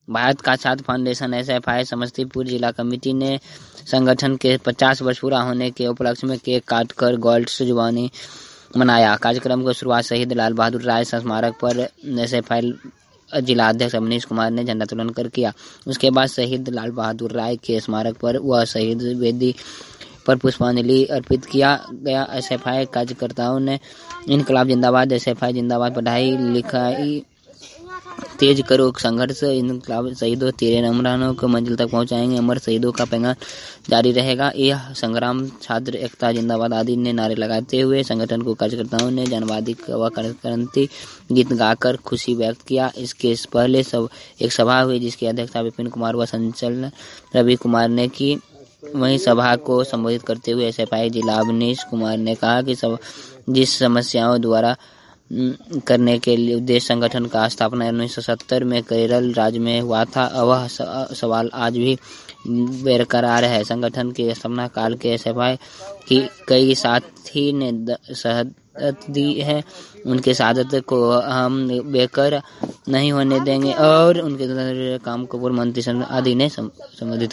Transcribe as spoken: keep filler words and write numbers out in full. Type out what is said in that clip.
भारत का छात्र foundation S F I Samastipur जिला कमेटी ने संगठन के पचास वर्ष पूरा होने के उपलक्ष्य में केक काटकर गोल्ड जुबानी मनाया। कार्यक्रम की शुरुआत शहीद लाल बहादुर राय स्मारक पर एस एफ आई जिला अध्यक्ष अवनीश कुमार ने झंडोत्तोलन कर किया। उसके बाद शहीद लाल बहादुर राय के स्मारक पर व शहीद वेदी पर पुष्पांजलि अर्पित किया गया। एस एफ आई कार्यकर्ताओं ने इनकलाब जिंदाबाद, एस एफ आई जिंदाबाद, पढ़ाई लिखाई तेज करो, संघर्ष इनकलाब शहीदों तेरे नमरानों को मंजिल तक पहुंचाएंगे, अमर शहीदों का पैगाम जारी रहेगा, यह संग्राम, छात्र एकता जिंदाबाद आदि ने नारे लगाते हुए संगठन को कार्यकर्ताओं ने जनवादी व क्रांति गीत गाकर खुशी व्यक्त किया। इसके पहले सब एक सभा हुई जिसकी अध्यक्षता विपिन कुमार व संचालन रवि कुमार ने की। वहीं सभा को संबोधित करते हुए एस एफ आई जिला अवनीश कुमार ने कहा कि सब जिस समस्याओं द्वारा करने के लिए उद्देश्य संगठन का स्थापना उन्नीस सौ सत्तर में केरल राज्य में हुआ था, वह सवाल आज भी बरकरार है। संगठन के स्थापना काल के एस एफ आई की कई साथी ने शहादत दी है, उनके शहादत को हम बेकार नहीं होने देंगे और उनके काम को पूर्व मंत्री आदि ने संबोधित